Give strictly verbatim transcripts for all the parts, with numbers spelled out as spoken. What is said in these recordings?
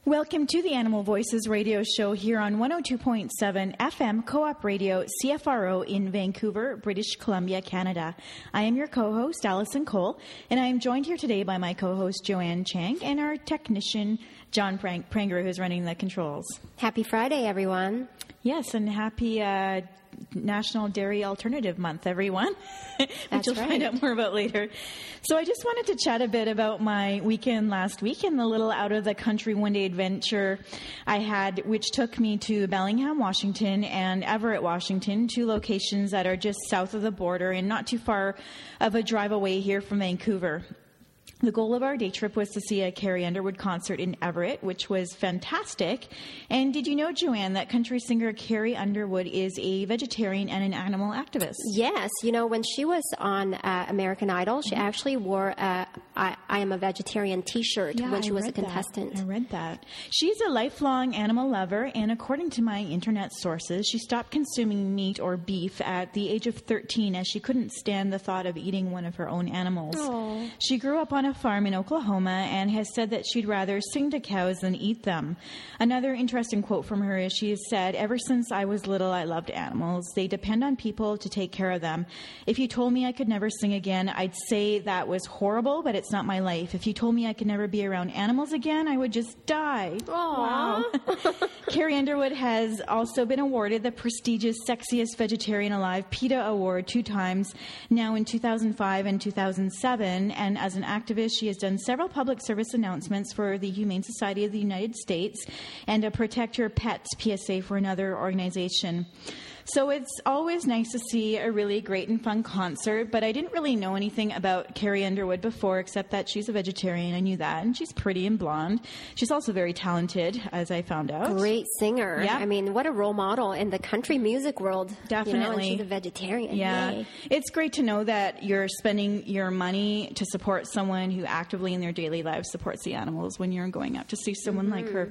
Welcome to the Animal Voices radio show here on one oh two point seven F M Co-op Radio C F R O in Vancouver, British Columbia, Canada. I am your co-host, Allison Cole, and I am joined here today by my co-host, Joanne Chang, and our technician, John Prank- Pranger, who's running the controls. Happy Friday, everyone. Yes, and happy uh, National Dairy Alternative Month, everyone, which That's you'll right. find out more about later. So I just wanted to chat a bit about my weekend last week and the little out-of-the-country one-day adventure I had, which took me to Bellingham, Washington, and Everett, Washington, two locations that are just south of the border and not too far of a drive away here from Vancouver. The goal of our day trip was to see a Carrie Underwood concert in Everett, which was fantastic. And did you know, Joanne, that country singer Carrie Underwood is a vegetarian and an animal activist? Yes. You know, when she was on uh, American Idol, she Mm-hmm. actually wore a I, I am a vegetarian T-shirt Yeah, when she I was a read that. contestant. I read that. She's a lifelong animal lover, and according to my internet sources, she stopped consuming meat or beef at the age of thirteen as she couldn't stand the thought of eating one of her own animals. Aw. She grew up on a farm in Oklahoma and has said that she'd rather sing to cows than eat them. Another interesting quote from her is she has said, "Ever since I was little, I loved animals. They depend on people to take care of them. If you told me I could never sing again, I'd say that was horrible, but it's not my life. If you told me I could never be around animals again, I would just die." Aw. Wow. Carrie Underwood has also been awarded the prestigious Sexiest Vegetarian Alive PETA Award two times, now in two thousand five and two thousand seven. And as an activist, she has done several public service announcements for the Humane Society of the United States and a Protect Your Pets P S A for another organization. So it's always nice to see a really great and fun concert, but I didn't really know anything about Carrie Underwood before, except that she's a vegetarian. I knew that, and she's pretty and blonde. She's also very talented, as I found out. Great singer. Yeah. I mean, what a role model in the country music world. You know, Definitely. and she's a vegetarian. Yeah. Yay. It's great to know that you're spending your money to support someone who actively in their daily lives supports the animals when you're going out to see someone like her.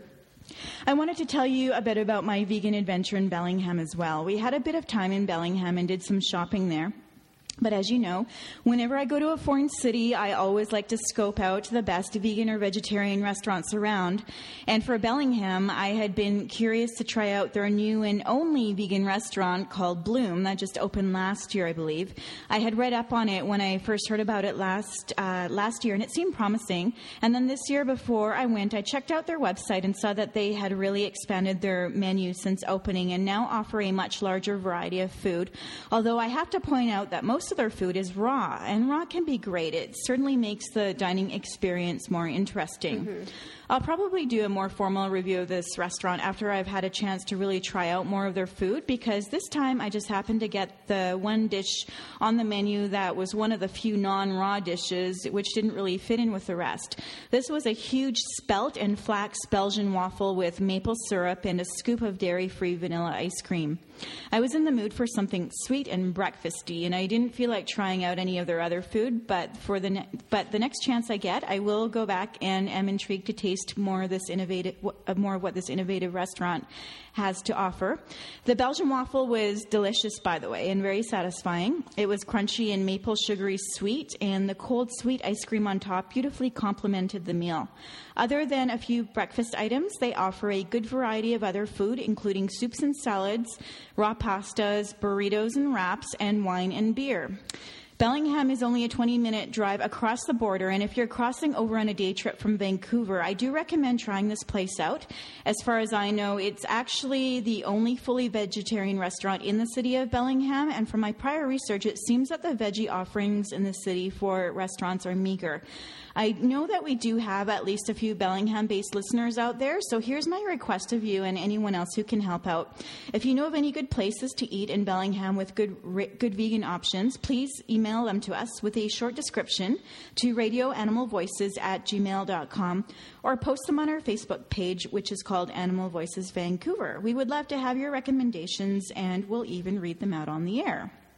I wanted to tell you a bit about my vegan adventure in Bellingham as well. We had a bit of time in Bellingham and did some shopping there. But as you know, whenever I go to a foreign city, I always like to scope out the best vegan or vegetarian restaurants around. And for Bellingham, I had been curious to try out their new and only vegan restaurant called Bloom that just opened last year, I believe. I had read up on it when I first heard about it last uh, last year, and it seemed promising. And then this year before I went, I checked out their website and saw that they had really expanded their menu since opening and now offer a much larger variety of food. Although I have to point out that most Most of their food is raw, and raw can be great. It certainly makes the dining experience more interesting. Mm-hmm. I'll probably do a more formal review of this restaurant after I've had a chance to really try out more of their food, because this time I just happened to get the one dish on the menu that was one of the few non-raw dishes, which didn't really fit in with the rest. This was a huge spelt and flax Belgian waffle with maple syrup and a scoop of dairy-free vanilla ice cream. I was in the mood for something sweet and breakfasty, and I didn't feel like trying out any of their other food, but for the ne- but the next chance I get, I will go back and am intrigued to taste more of this innovative, more of what this innovative restaurant has to offer. The Belgian waffle was delicious, by the way, and very satisfying. It was crunchy and maple sugary sweet, and the cold sweet ice cream on top beautifully complemented the meal. Other than a few breakfast items, they offer a good variety of other food, including soups and salads, raw pastas, burritos and wraps, and wine and beer. Bellingham is only a twenty-minute drive across the border, and if you're crossing over on a day trip from Vancouver, I do recommend trying this place out. As far as I know, it's actually the only fully vegetarian restaurant in the city of Bellingham, and from my prior research, it seems that the veggie offerings in the city for restaurants are meager. I know that we do have at least a few Bellingham-based listeners out there, so here's my request of you and anyone else who can help out. If you know of any good places to eat in Bellingham with good good vegan options, please email them to us with a short description to radioanimalvoices at gmail dot com or post them on our Facebook page, which is called Animal Voices Vancouver. We would love to have your recommendations, and we'll even read them out on the air.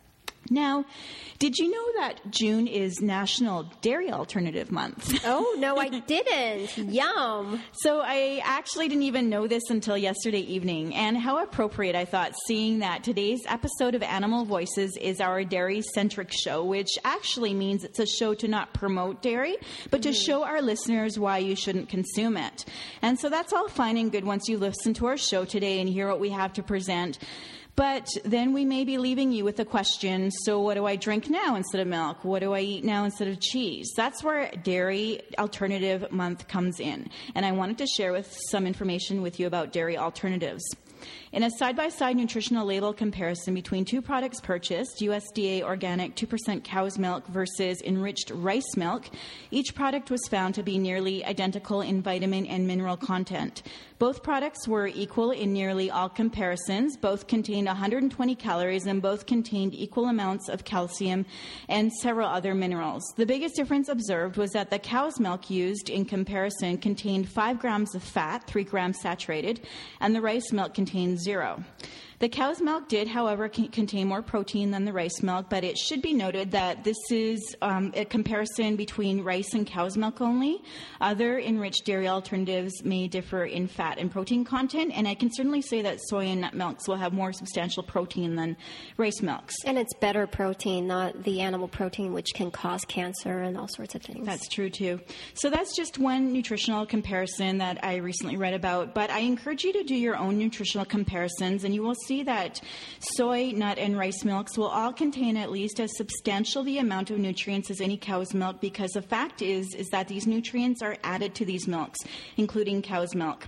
Now, did you know that June is National Dairy Alternative Month? Oh, no, I didn't. Yum. So I actually didn't even know this until yesterday evening. And how appropriate, I thought, seeing that today's episode of Animal Voices is our dairy-centric show, which actually means it's a show to not promote dairy, but mm-hmm. to show our listeners why you shouldn't consume it. And so that's all fine and good once you listen to our show today and hear what we have to present. But then we may be leaving you with a question, so what do I drink now instead of milk? What do I eat now instead of cheese? That's where Dairy Alternative Month comes in. And I wanted to share with some information with you about dairy alternatives. In a side-by-side nutritional label comparison between two products purchased, U S D A organic two percent cow's milk versus enriched rice milk, each product was found to be nearly identical in vitamin and mineral content. Both products were equal in nearly all comparisons. Both contained one hundred twenty calories and both contained equal amounts of calcium and several other minerals. The biggest difference observed was that the cow's milk used in comparison contained five grams of fat, three grams saturated, and the rice milk contained zero. The cow's milk did, however, c- contain more protein than the rice milk, but it should be noted that this is um, a comparison between rice and cow's milk only. Other enriched dairy alternatives may differ in fat and protein content, and I can certainly say that soy and nut milks will have more substantial protein than rice milks. And it's better protein, not the animal protein, which can cause cancer and all sorts of things. That's true, too. So that's just one nutritional comparison that I recently read about, but I encourage you to do your own nutritional comparisons, and you will see that soy, nut, and rice milks will all contain at least as substantial the amount of nutrients as any cow's milk, because the fact is is that these nutrients are added to these milks, including cow's milk.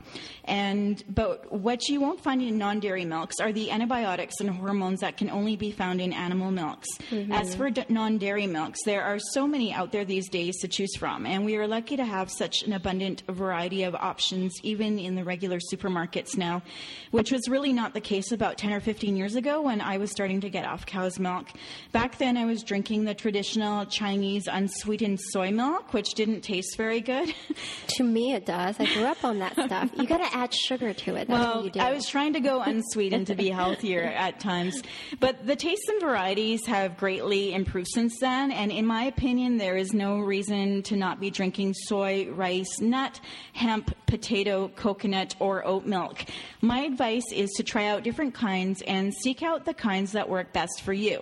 And but what you won't find in non-dairy milks are the antibiotics and hormones that can only be found in animal milks. Mm-hmm. As for d- non-dairy milks, there are so many out there these days to choose from, and we are lucky to have such an abundant variety of options even in the regular supermarkets now, which was really not the case about ten or fifteen years ago when I was starting to get off cow's milk. Back then, I was drinking the traditional Chinese unsweetened soy milk, which didn't taste very good. To me, it does. I grew up on that stuff. You got to add sugar to it. That's well, what you do. I was trying to go unsweetened to be healthier at times. But the tastes and varieties have greatly improved since then. And in my opinion, there is no reason to not be drinking soy, rice, nut, hemp, potato, coconut, or oat milk. My advice is to try out different kinds and seek out the kinds that work best for you.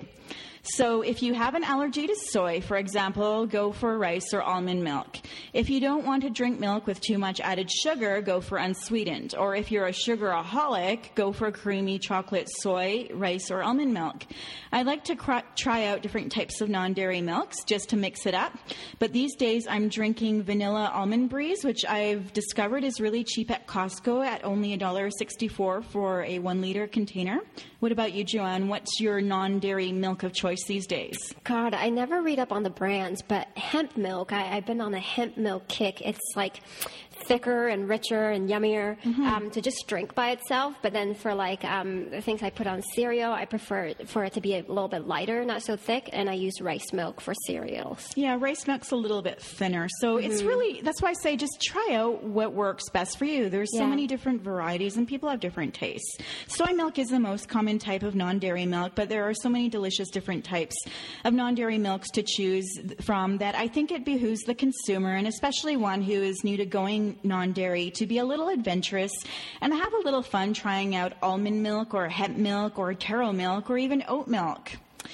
So if you have an allergy to soy, for example, go for rice or almond milk. If you don't want to drink milk with too much added sugar, go for unsweetened. Or if you're a sugaraholic, go for creamy chocolate soy, rice, or almond milk. I like to cr- try out different types of non-dairy milks just to mix it up. But these days I'm drinking vanilla almond breeze, which I've discovered is really cheap at Costco at only one dollar sixty-four for a one liter container. What about you, Joanne? What's your non-dairy milk of choice these days? God, I never read up on the brands, but hemp milk, I, I've been on a hemp milk kick. It's like thicker and richer and yummier mm-hmm. um, to just drink by itself. But then for like um, the things I put on cereal, I prefer for it to be a little bit lighter, not so thick, and I use rice milk for cereals. Yeah, rice milk's a little bit thinner. So mm-hmm. it's really, that's why I say just try out what works best for you. There's so yeah. many different varieties and people have different tastes. Soy milk is the most common type of non-dairy milk, but there are so many delicious different types of non-dairy milks to choose from that I think it behooves the consumer, and especially one who is new to going non-dairy, to be a little adventurous and have a little fun trying out almond milk or hemp milk or taro milk or even oat milk.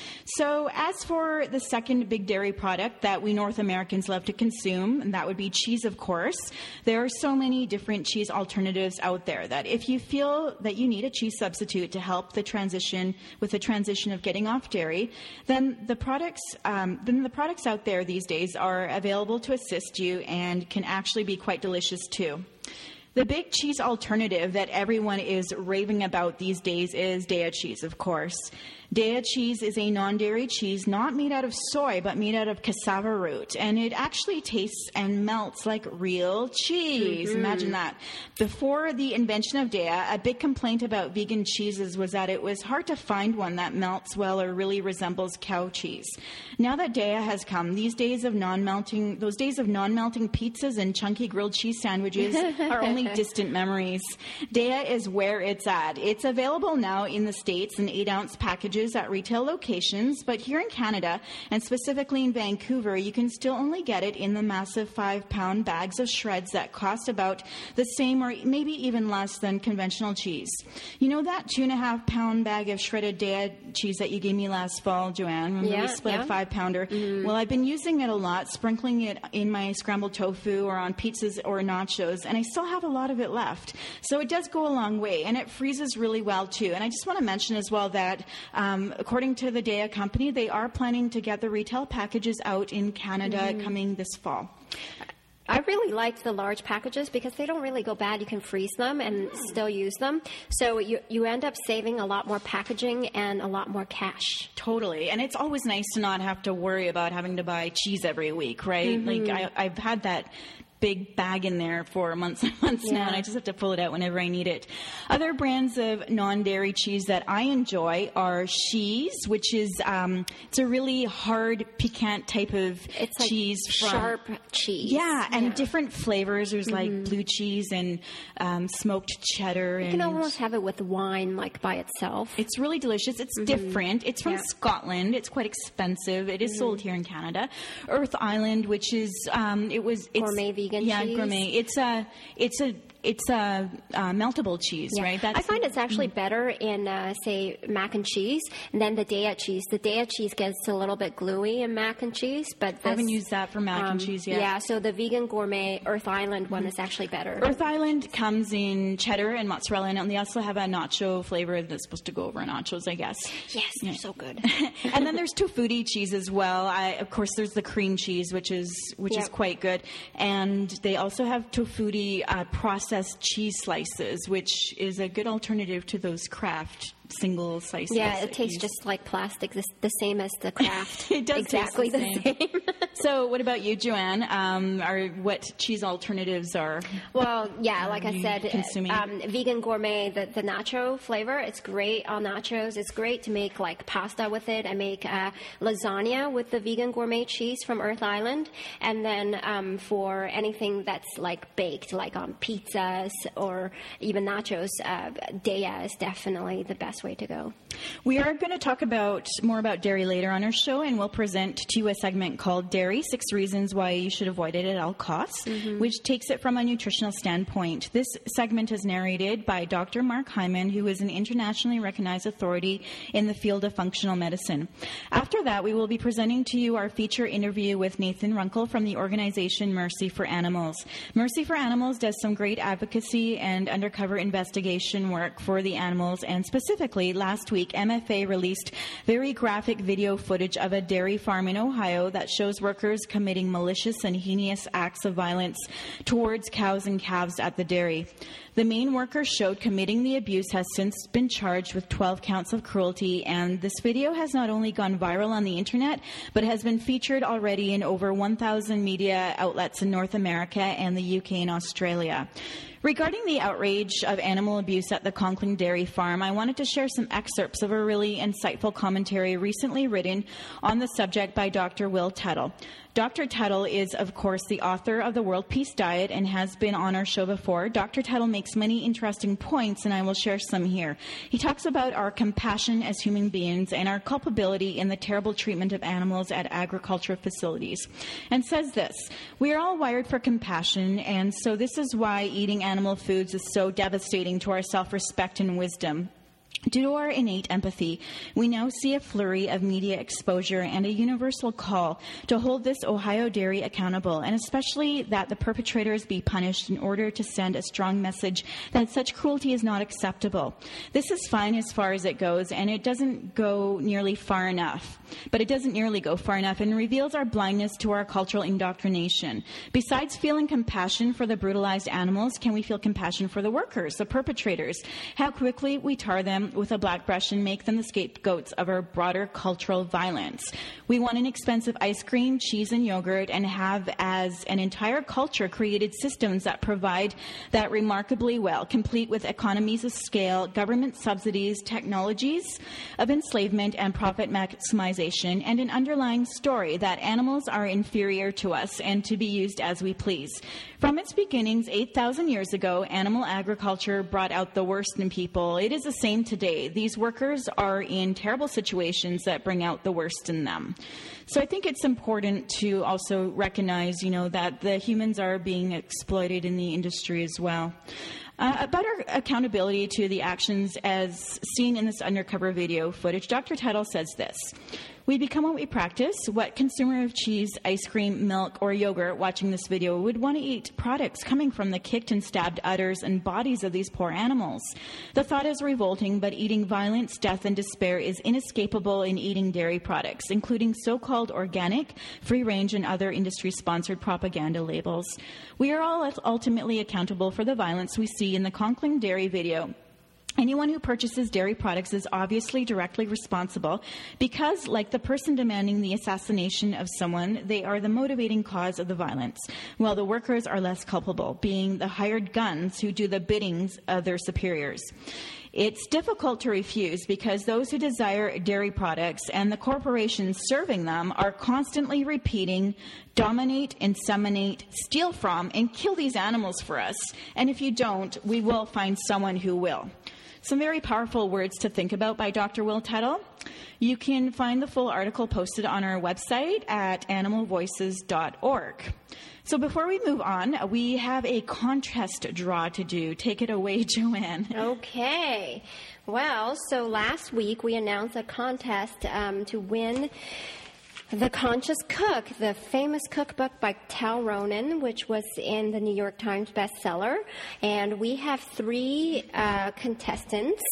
So as for the second big dairy product that we North Americans love to consume, and that would be cheese, of course, there are so many different cheese alternatives out there that if you feel that you need a cheese substitute to help the transition with the transition of getting off dairy, then the products um, then the products out there these days are available to assist you and can actually be quite delicious too. The big cheese alternative that everyone is raving about these days is Daiya cheese, of course. Daiya cheese is a non-dairy cheese not made out of soy, but made out of cassava root. And it actually tastes and melts like real cheese. Mm-hmm. Imagine that. Before the invention of Daiya, a big complaint about vegan cheeses was that it was hard to find one that melts well or really resembles cow cheese. Now that Daiya has come, these days of non-melting, those days of non-melting pizzas and chunky grilled cheese sandwiches are only distant memories. Daiya is where it's at. It's available now in the States in eight ounce packages packages at retail locations, but here in Canada, and specifically in Vancouver, you can still only get it in the massive five-pound bags of shreds that cost about the same or maybe even less than conventional cheese. You know that two-and-a-half-pound bag of shredded Daiya cheese that you gave me last fall, Joanne? Remember Yeah, we split yeah. a five-pounder? Mm-hmm. Well, I've been using it a lot, sprinkling it in my scrambled tofu or on pizzas or nachos, and I still have a lot of it left. So it does go a long way, and it freezes really well, too. And I just want to mention as well that um, according to the Daiya company, they are planning to get the retail packages out in Canada mm-hmm. coming this fall. I really liked the large packages because they don't really go bad. You can freeze them and still use them. So you you end up saving a lot more packaging and a lot more cash. Totally. And it's always nice to not have to worry about having to buy cheese every week, right? Mm-hmm. Like I, I've had that big bag in there for months and months yeah. now, and I just have to pull it out whenever I need it. Other brands of non-dairy cheese that I enjoy are Sheese, which is um, it's a really hard, piquant type of it's like cheese. From, sharp cheese. Yeah, and yeah. different flavors. There's mm-hmm. like blue cheese and um, smoked cheddar. You and can almost have it with wine, like by itself. It's really delicious. It's mm-hmm. different. It's from yeah. Scotland. It's quite expensive. It is mm-hmm. sold here in Canada. Earth Island, which is um, it was it's, gourmet vegan. Yeah, cheese. gourmet. It's a, it's a, it's a uh, meltable cheese, yeah. right? That's I find it's actually mm. better in, uh, say, mac and cheese than the Daiya cheese. The Daiya cheese gets a little bit gluey in mac and cheese, but this, I haven't used that for mac um, and cheese yet. Yeah, so the vegan gourmet Earth Island one mm. is actually better. Earth Island comes in cheddar and mozzarella, and they also have a nacho flavor that's supposed to go over nachos, I guess. Yes, yeah. they're so good. And then there's Tofutti cheese as well. I, of course, there's the cream cheese, which is which yep. is quite good, and they also have Tofutti uh, processed cheese slices, which is a good alternative to those Kraft single slices. Yeah, it tastes just like plastic, the, the same as the Kraft. It does exactly taste the the same. same. So, what about you, Joanne? Um, are what cheese alternatives are? Well, yeah, like I said, um, vegan gourmet, the, the nacho flavor, it's great on nachos. It's great to make like pasta with it. I make uh, lasagna with the vegan gourmet cheese from Earth Island, and then um, for anything that's like baked, like on pizzas or even nachos, uh, Daiya is definitely the best way to go. We are going to talk about more about dairy later on our show, and we'll present to you a segment called Dairy, Six Reasons Why You Should Avoid It at All Costs, mm-hmm. which takes it from a nutritional standpoint. This segment is narrated by Doctor Mark Hyman, who is an internationally recognized authority in the field of functional medicine. After that, we will be presenting to you our feature interview with Nathan Runkle from the organization Mercy for Animals. Mercy for Animals does some great advocacy and undercover investigation work for the animals, and specifically last week, M F A released very graphic video footage of a dairy farm in Ohio that shows workers committing malicious and heinous acts of violence towards cows and calves at the dairy. The main worker showed committing the abuse has since been charged with twelve counts of cruelty, and this video has not only gone viral on the internet, but has been featured already in over one thousand media outlets in North America and the U K and Australia. Regarding the outrage of animal abuse at the Conkling Dairy Farm, I wanted to share some excerpts of a really insightful commentary recently written on the subject by Doctor Will Tuttle. Doctor Tuttle is, of course, the author of the World Peace Diet and has been on our show before. Doctor Tuttle makes many interesting points, and I will share some here. He talks about our compassion as human beings and our culpability in the terrible treatment of animals at agricultural facilities, and says this: we are all wired for compassion, and so this is why eating animal foods is so devastating to our self-respect and wisdom. Due to our innate empathy, we now see a flurry of media exposure and a universal call to hold this Ohio dairy accountable, and especially that the perpetrators be punished in order to send a strong message that such cruelty is not acceptable. This is fine as far as it goes, and it doesn't go nearly far enough. But it doesn't nearly go far enough and reveals our blindness to our cultural indoctrination. Besides feeling compassion for the brutalized animals, can we feel compassion for the workers, the perpetrators? How quickly we tar them with a black brush and make them the scapegoats of our broader cultural violence. We want an expensive ice cream, cheese, and yogurt, and have as an entire culture created systems that provide that remarkably well, complete with economies of scale, government subsidies, technologies of enslavement and profit maximization, and an underlying story that animals are inferior to us and to be used as we please. From its beginnings eight thousand years ago, animal agriculture brought out the worst in people. It is the same today. day. These workers are in terrible situations that bring out the worst in them. So I think it's important to also recognize, you know, that the humans are being exploited in the industry as well. Uh, about our accountability to the actions as seen in this undercover video footage, Doctor Tuttle says this: "We become what we practice. What consumer of cheese, ice cream, milk, or yogurt watching this video would want to eat products coming from the kicked and stabbed udders and bodies of these poor animals? The thought is revolting, but eating violence, death, and despair is inescapable in eating dairy products, including so-called organic, free-range, and other industry-sponsored propaganda labels. We are all ultimately accountable for the violence we see in the Conklin Dairy video. Anyone who purchases dairy products is obviously directly responsible because, like the person demanding the assassination of someone, they are the motivating cause of the violence, while the workers are less culpable, being the hired guns who do the biddings of their superiors. It's difficult to refuse because those who desire dairy products and the corporations serving them are constantly repeating, dominate, inseminate, steal from, and kill these animals for us. And if you don't, we will find someone who will." Some very powerful words to think about by Doctor Will Tuttle. You can find the full article posted on our website at animal voices dot org. So before we move on, we have a contest draw to do. Take it away, Joanne. Okay. Well, so last week we announced a contest um, to win The Conscious Cook, the famous cookbook by Tal Ronan, which was in the New York Times bestseller. And we have three uh, contestants.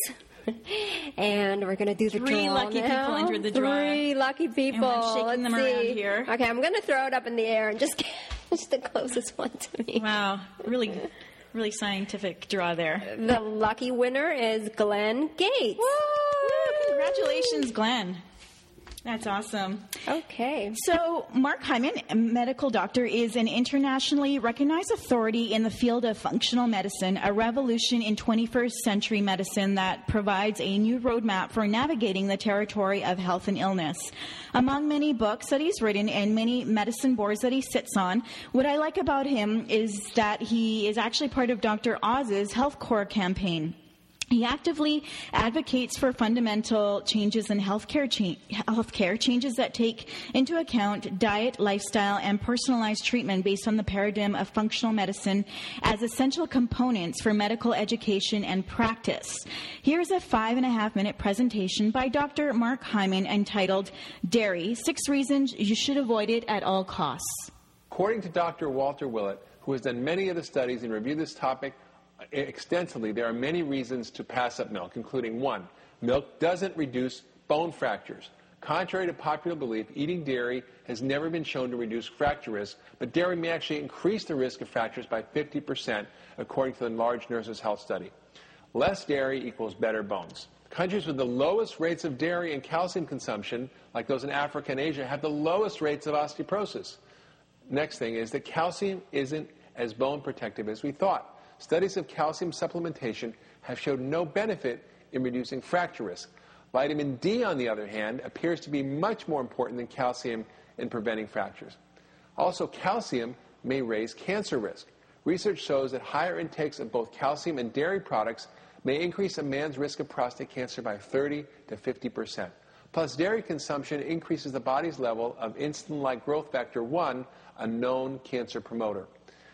And we're going to do the Three draw lucky now. people entered the draw. Three lucky people. And we're shaking Let's them see. around here. Okay, I'm going to throw it up in the air and just catch the closest one to me. Wow, really, really scientific draw there. The lucky winner is Glenn Gates. Woo! Congratulations, Glenn. That's awesome. Okay. So Mark Hyman, a medical doctor, is an internationally recognized authority in the field of functional medicine, a revolution in twenty-first century medicine that provides a new roadmap for navigating the territory of health and illness. Among many books that he's written and many medicine boards that he sits on, what I like about him is that he is actually part of Doctor Oz's Health Corps campaign. He actively advocates for fundamental changes in healthcare, cha- healthcare, changes that take into account diet, lifestyle, and personalized treatment based on the paradigm of functional medicine as essential components for medical education and practice. Here's a five and a half minute presentation by Doctor Mark Hyman entitled Dairy, Six Reasons You Should Avoid It at All Costs. According to Doctor Walter Willett, who has done many of the studies and reviewed this topic extensively, there are many reasons to pass up milk, including one, milk doesn't reduce bone fractures. Contrary to popular belief, eating dairy has never been shown to reduce fracture risk, but dairy may actually increase the risk of fractures by fifty percent, according to the Enlarged Nurses Health Study. Less dairy equals better bones. Countries with the lowest rates of dairy and calcium consumption, like those in Africa and Asia, have the lowest rates of osteoporosis. Next thing is that calcium isn't as bone protective as we thought. Studies of calcium supplementation have shown no benefit in reducing fracture risk. Vitamin D, on the other hand, appears to be much more important than calcium in preventing fractures. Also, calcium may raise cancer risk. Research shows that higher intakes of both calcium and dairy products may increase a man's risk of prostate cancer by thirty to fifty percent. Plus, dairy consumption increases the body's level of insulin-like growth factor one, a known cancer promoter.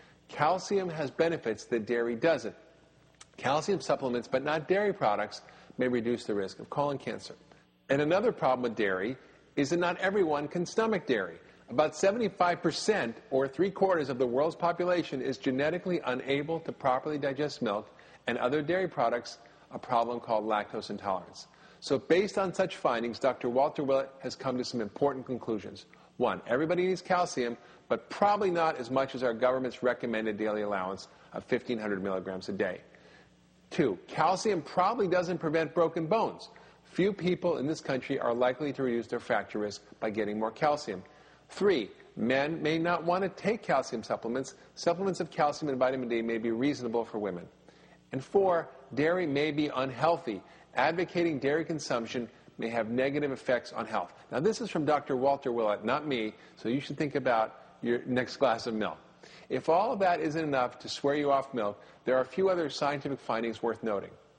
Calcium has benefits that dairy doesn't. Calcium supplements, but not dairy products, may reduce the risk of colon cancer. And another problem with dairy is that not everyone can stomach dairy. About seventy-five percent, or three-quarters of the world's population, is genetically unable to properly digest milk and other dairy products, a problem called lactose intolerance. So based on such findings, Doctor Walter Willett has come to some important conclusions. One, everybody needs calcium, but probably not as much as our government's recommended daily allowance of fifteen hundred milligrams a day. Two, calcium probably doesn't prevent broken bones. Few people in this country are likely to reduce their fracture risk by getting more calcium. Three, men may not want to take calcium supplements. Supplements of calcium and vitamin D may be reasonable for women. And four, dairy may be unhealthy. Advocating dairy consumption may have negative effects on health. Now, this is from Doctor Walter Willett, not me, so you should think about your next glass of milk. If all of that isn't enough to swear you off milk, there are a few other scientific findings worth noting.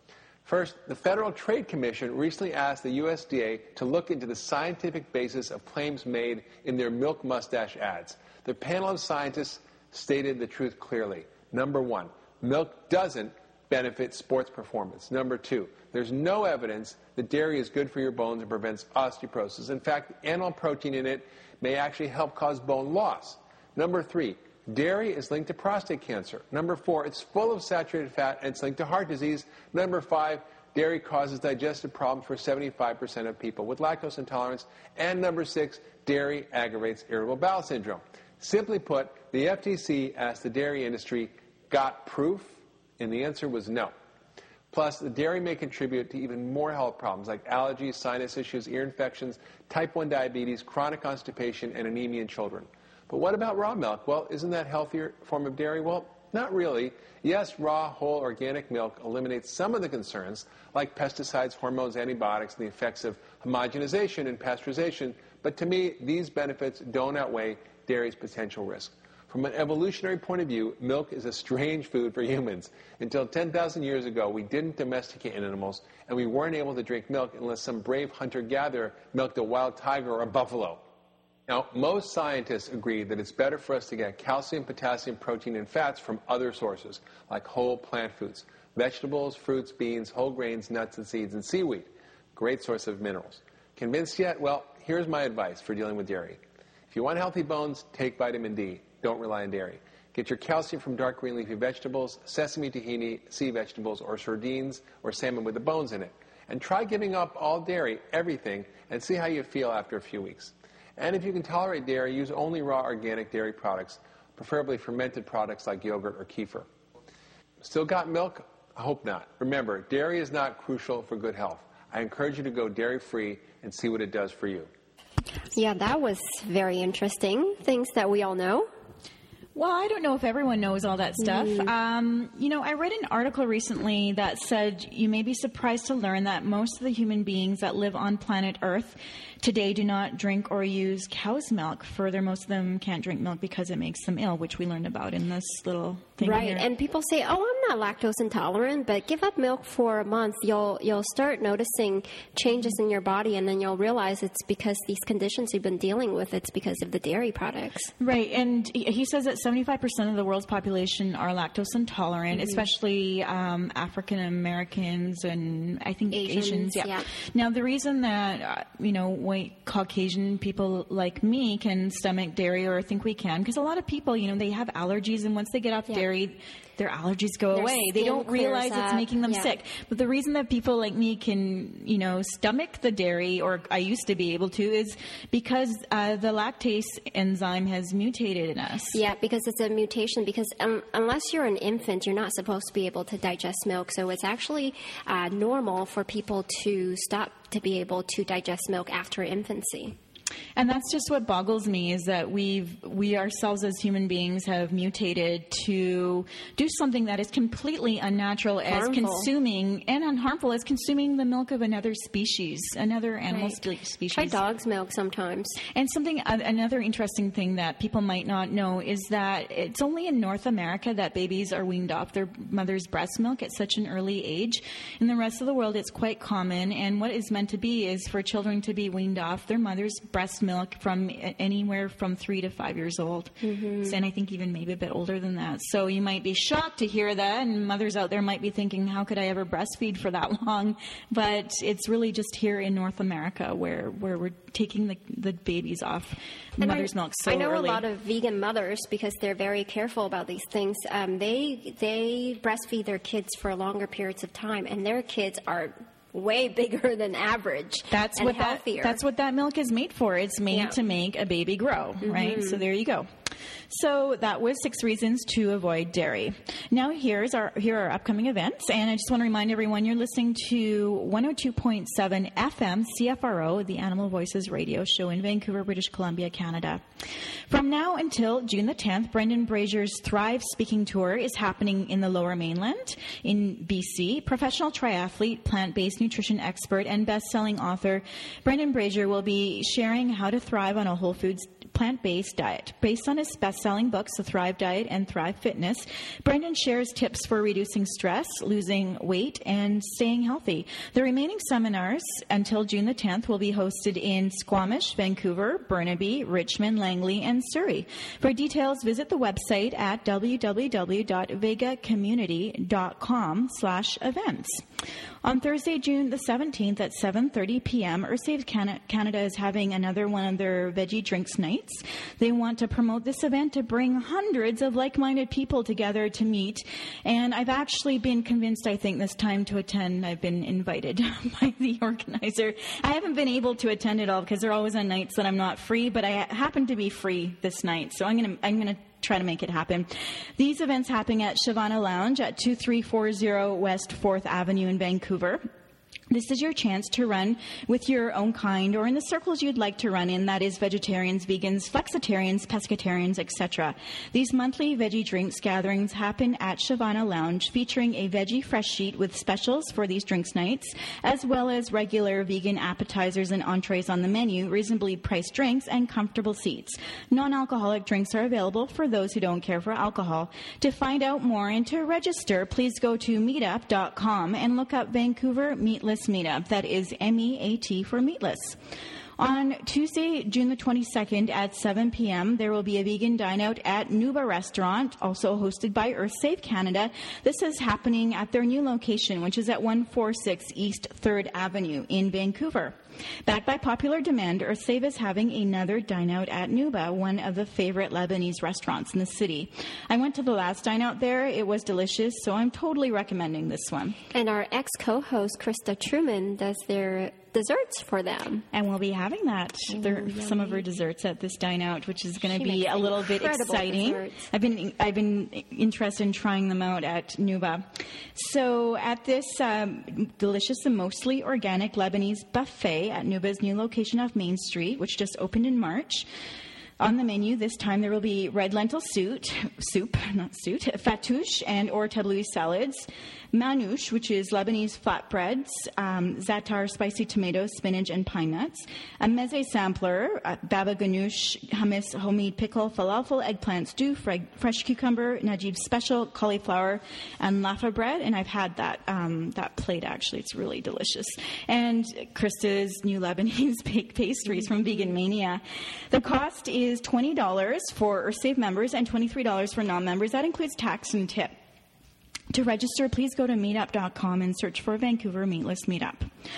First, the Federal Trade Commission recently asked the U S D A to look into the scientific basis of claims made in their milk mustache ads. The panel of scientists stated the truth clearly. Number one, milk doesn't benefit sports performance. Number two, there's no evidence that dairy is good for your bones and prevents osteoporosis. In fact, animal protein in it may actually help cause bone loss. Number three, dairy is linked to prostate cancer. Number four, it's full of saturated fat and it's linked to heart disease. Number five, dairy causes digestive problems for seventy-five percent of people with lactose intolerance. And number six, dairy aggravates irritable bowel syndrome. Simply put, the F T C asked the dairy industry, got proof? And the answer was no. Plus, the dairy may contribute to even more health problems like allergies, sinus issues, ear infections, type one diabetes, chronic constipation, and anemia in children. But what about raw milk? Well, isn't that a healthier form of dairy? Well, not really. Yes, raw, whole, organic milk eliminates some of the concerns, like pesticides, hormones, antibiotics, and the effects of homogenization and pasteurization. But to me, these benefits don't outweigh dairy's potential risk. From an evolutionary point of view, milk is a strange food for humans. Until ten thousand years ago, we didn't domesticate animals, and we weren't able to drink milk unless some brave hunter-gatherer milked a wild tiger or a buffalo. Now, most scientists agree that it's better for us to get calcium, potassium, protein, and fats from other sources, like whole plant foods, vegetables, fruits, beans, whole grains, nuts and seeds, and seaweed. Great source of minerals. Convinced yet? Well, here's my advice for dealing with dairy. If you want healthy bones, take vitamin D. Don't rely on dairy. Get your calcium from dark green leafy vegetables, sesame, tahini, sea vegetables, or sardines or salmon with the bones in it. And try giving up all dairy, everything, and see how you feel after a few weeks. And if you can tolerate dairy, use only raw organic dairy products, preferably fermented products like yogurt or kefir. Still got milk? I hope not. Remember, dairy is not crucial for good health. I encourage you to go dairy-free and see what it does for you. Yeah, that was very interesting. Things that we all know. Well, I don't know if everyone knows all that stuff. Mm. Um, you know, I read an article recently that said you may be surprised to learn that most of the human beings that live on planet Earth today do not drink or use cow's milk. Further, most of them can't drink milk because it makes them ill, which we learned about in this little thing right, here. And people say, oh, I'm not lactose intolerant, but give up milk for a month. You'll you'll start noticing changes in your body, and then you'll realize it's because these conditions you've been dealing with, it's because of the dairy products. Right, and he says that seventy-five percent of the world's population are lactose intolerant, mm-hmm. especially um, African Americans and I think Asians. Asians yeah. yeah. Now, the reason that, uh, you know, white Caucasian people like me can stomach dairy, or think we can, because a lot of people, you know, they have allergies, and once they get off yeah. dairy, their allergies go Their away. They don't realize up. it's making them yeah. sick. But the reason that people like me can, you know, stomach the dairy, or I used to be able to, is because uh, the lactase enzyme has mutated in us. Yeah, because it's a mutation. Because um, unless you're an infant, you're not supposed to be able to digest milk. So it's actually uh, normal for people to stop to be able to digest milk after infancy. And that's just what boggles me, is that we've, we ourselves as human beings have mutated to do something that is completely unnatural Harmful. as consuming, and unharmful as consuming the milk of another species, another animal right. spe- species. Try dog's milk sometimes. And something, uh, another interesting thing that people might not know is that it's only in North America that babies are weaned off their mother's breast milk at such an early age. In the rest of the world, it's quite common, and what is meant to be is for children to be weaned off their mother's breast milk from anywhere from three to five years old. Mm-hmm. And I think even maybe a bit older than that. So you might be shocked to hear that, and mothers out there might be thinking, how could I ever breastfeed for that long? But it's really just here in North America where, where we're taking the, the babies off and mother's I, milk so I know early. a lot of vegan mothers, because they're very careful about these things. Um, they they breastfeed their kids for longer periods of time, and their kids are way bigger than average. That's and what healthier. that, that's what that milk is made for. It's made yeah. to make a baby grow, mm-hmm. right? So there you go. So that was six reasons to avoid dairy. Now here's our here are our upcoming events, and I just want to remind everyone you're listening to one oh two point seven F M C F R O, the Animal Voices radio show in Vancouver, British Columbia, Canada. From now until June the tenth, Brendan Brazier's Thrive Speaking Tour is happening in the Lower Mainland in B C. Professional triathlete, plant-based nutrition expert, and best-selling author Brendan Brazier will be sharing how to thrive on a whole foods plant-based diet. Based on his best-selling books, The Thrive Diet and Thrive Fitness, Brendan shares tips for reducing stress, losing weight, and staying healthy. The remaining seminars until June the tenth will be hosted in Squamish, Vancouver, Burnaby, Richmond, Langley, and Surrey. For details, visit the website at w w w dot vega community dot com slash events. On Thursday, June the seventeenth at seven thirty p.m., Earth Save Canada is having another one of their veggie drinks nights. They want to promote this event to bring hundreds of like-minded people together to meet. And I've actually been convinced, I think, this time to attend. I've been invited by the organizer. I haven't been able to attend it all because they're always on nights that I'm not free, but I happen to be free this night. So I'm going to, I'm going to try to make it happen. These events happen at Shavana Lounge at two three four zero West fourth Avenue in Vancouver. This is your chance to run with your own kind or in the circles you'd like to run in, that is vegetarians, vegans, flexitarians, pescatarians, et cetera. These monthly veggie drinks gatherings happen at Shavana Lounge, featuring a veggie fresh sheet with specials for these drinks nights, as well as regular vegan appetizers and entrees on the menu, reasonably priced drinks, and comfortable seats. Non-alcoholic drinks are available for those who don't care for alcohol. To find out more and to register, please go to meetup dot com and look up Vancouver Meatless Meetup. That is M E A T for meatless. On Tuesday, June the twenty-second at seven p.m., there will be a vegan dine-out at Nuba Restaurant, also hosted by Earth Save Canada. This is happening at their new location, which is at one forty-six East third Avenue in Vancouver. Backed by popular demand, Earth Save is having another dine-out at Nuba, one of the favorite Lebanese restaurants in the city. I went to the last dine-out there. It was delicious, so I'm totally recommending this one. And our ex-co-host, Krista Truman, does their desserts for them. And we'll be having that, Ooh, there, some of her desserts at this dine-out, which is going to be a little bit exciting. Desserts. I've been I've been interested in trying them out at Nuba. So at this um, delicious and mostly organic Lebanese buffet at Nuba's new location off Main Street, which just opened in March. On the menu this time there will be red lentil soup, soup, not soup, fattoush and or tabloui salads, manouche, which is Lebanese flatbreads, um, zatar, spicy tomatoes, spinach, and pine nuts, a meze sampler, uh, baba ganoush, hummus, homemade pickle, falafel, eggplant stew, fre- fresh cucumber, Najib special, cauliflower, and laffa bread. And I've had that um, that plate, actually. It's really delicious. And Krista's new Lebanese baked pastries from Vegan Mania. The cost is twenty dollars for Earth Save members and twenty-three dollars for non-members. That includes tax and tip. To register, please go to meetup dot com and search for Vancouver Meatless Meetup.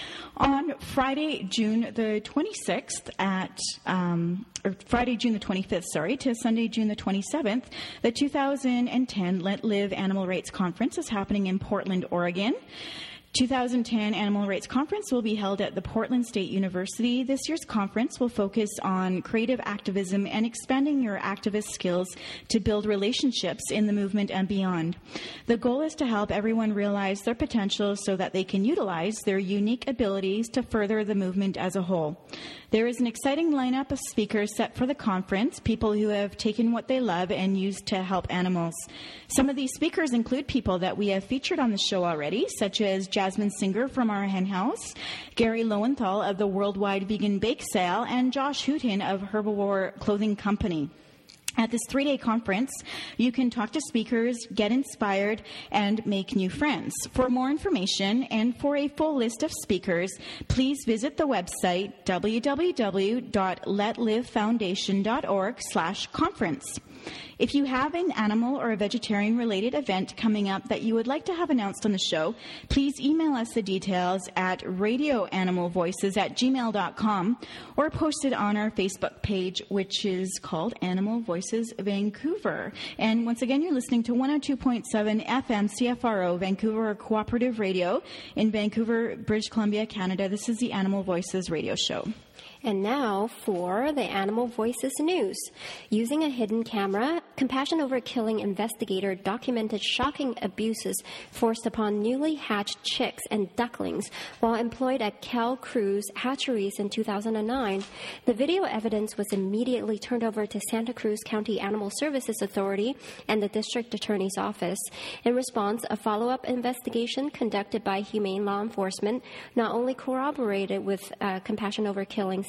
On Friday, June the twenty-sixth at, um, or Friday, June the twenty-fifth, sorry, to Sunday, June the twenty-seventh, the two thousand ten Let Live Animal Rights Conference is happening in Portland, Oregon. two thousand ten Animal Rights Conference will be held at the Portland State University. This year's conference will focus on creative activism and expanding your activist skills to build relationships in the movement and beyond. The goal is to help everyone realize their potential so that they can utilize their unique abilities to further the movement as a whole. There is an exciting lineup of speakers set for the conference, people who have taken what they love and used to help animals. Some of these speakers include people that we have featured on the show already, such as Jasmine Singer from our hen house, Gary Lowenthal of the Worldwide Vegan Bake Sale, and Josh Hooten of Herbivore Clothing Company. At this three-day conference, you can talk to speakers, get inspired, and make new friends. For more information and for a full list of speakers, please visit the website w w w dot let live foundation dot org slash conference. If you have an animal or a vegetarian-related event coming up that you would like to have announced on the show, please email us the details at radioanimalvoices at gmail dot com or post it on our Facebook page, which is called Animal Voices Vancouver. And once again, you're listening to one oh two point seven F M C F R O, Vancouver Cooperative Radio in Vancouver, British Columbia, Canada. This is the Animal Voices radio show. And now for the Animal Voices News. Using a hidden camera, Compassion Over Killing investigator documented shocking abuses forced upon newly hatched chicks and ducklings while employed at Cal Cruz hatcheries in two thousand nine. The video evidence was immediately turned over to Santa Cruz County Animal Services Authority and the District Attorney's Office. In response, a follow-up investigation conducted by Humane Law Enforcement not only corroborated with uh, Compassion Over Killing's